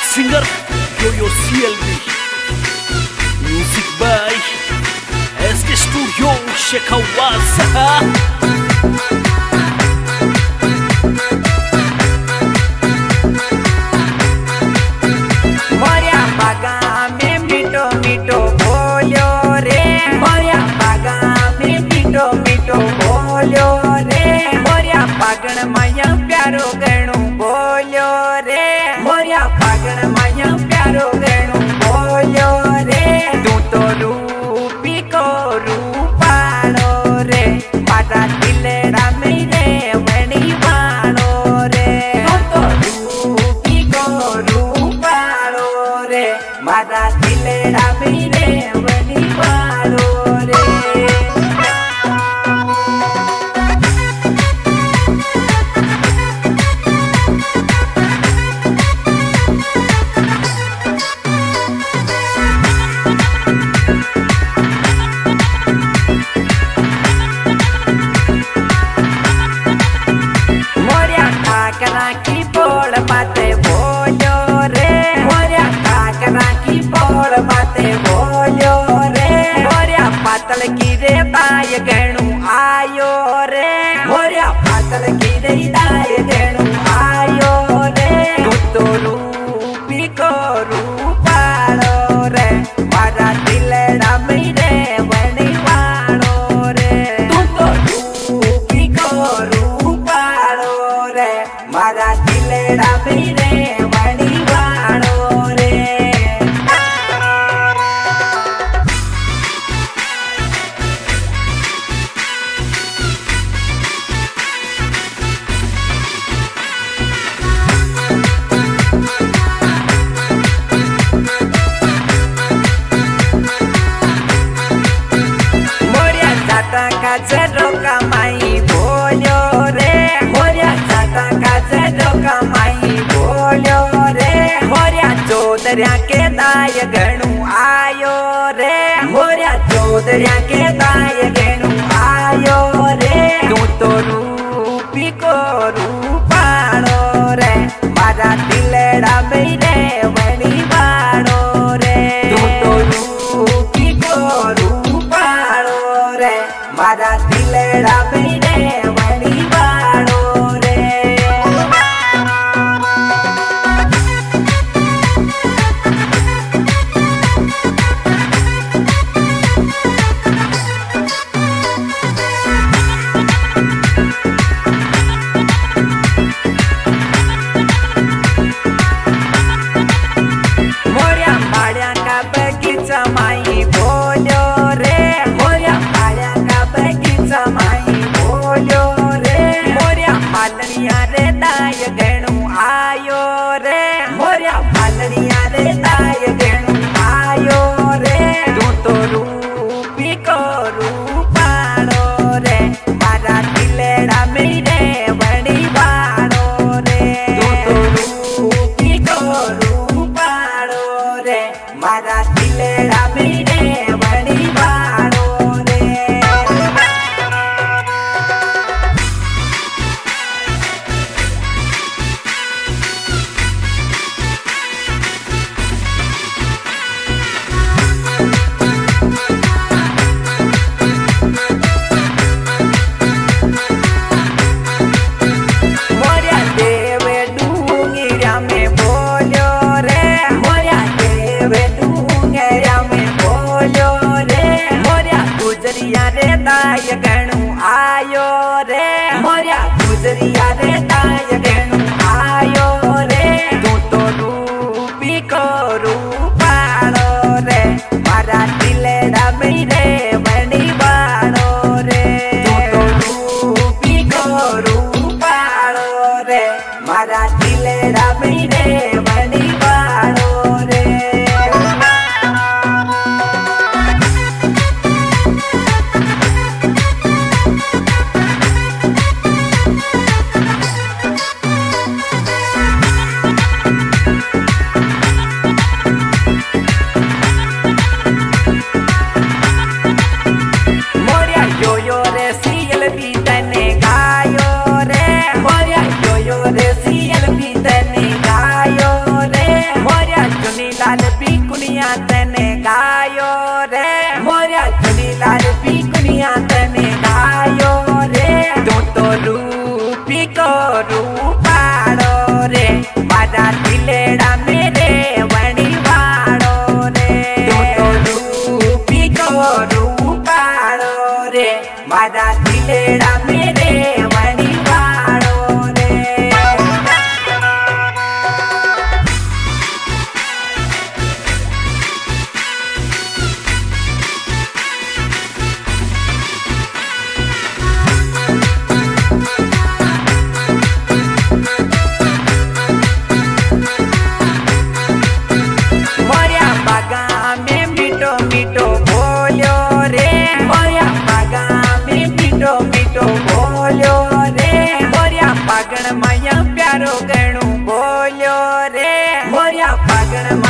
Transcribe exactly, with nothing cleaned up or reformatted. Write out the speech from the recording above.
singer Yo-Yo C L B. Music by S K Studio Shekawasa. पागण माया प्यारो गणु बोलो रे मोरिया पागण माया प्यारो गणु बोलो रे तू तो रूपी को रूपालो रे मारा दिलड़ा मेरे वणी वालो रे तू तो रूपी को रूपालो रे मारा दिलड़ा मेरे वणी वालो रे। काकरा की बोल बातें बोलो रे मोरिया काकरा की बोल बातें बोलो रे मोरिया पातल की रे दाय गणु आयो रे मोरिया पातल की रे दाय गणु आयो रे तू तो रूपी को रूपालो रे मारा दिलड़ा मेरे वणी वालो रे तू तो रूपी को रूपालो रे मारा दिलड़ा मेरे वणी वालो रे। मोरिया जाता का जरो कमाई बोलो रे मोरिया जाता का जरो कमाई बोलो रे मोरिया चौधरिया के दाय गणु आयो रे मोरिया चौधरिया के दाय गणु आयो रे तू तो रूपी को रूपालो रे मारा दिलड़ा मेरे वणी वालो रे तू तो रूपी को रूपालो रे मारा दिलड़ा मेरे वणी वालो रे। मोरिया पाड़िया का बगीचा माई बोलो रे मोरिया पाड़िया का बगीचा माई बोलो रे मोरिया पालनिया रे दाय गणु आयो रे मोरिया पालनिया रे दाय गणु आयो रे तू तो रूपी को रूपालो रे मारा दिलड़ा मेरे वणी वालो रे तू तो रूपी को रूपालो रे मारा दिलड़ा मेरे वणी वालो रे। मोरिया देवे डूंगिया में बोलो रे मोरिया देवे डूंगिया में बोलो रे मोरिया गुजरिया रे दाय गणु आयो रे मोरिया गुजरिया रे दाय गणु आयो रे तू तो रूपी को रूपालो रे मारा दिलड़ा मेरे वणी वालो रे तू तो रूपी को रूपालो रे मारा दिलड़ा मेरे वणी वालो रे। मोरिया यो यो रे सीएल भी तने गायो रे मोरिया यो यो रे सीएल भी तने गायो रूपाड़ो रे मारा दिलेड़ा मेरे वणी वाड़ो रे तो रूपी को रूपाड़ो रे मारा दिलेड़ा मेरे वणी वाड़ो रे। मीठो बोलो रे मोरिया पागा में मीठो मीठो बोलो रे मोरिया पागण माया प्यारो गणू बोलो रे मोरिया पागण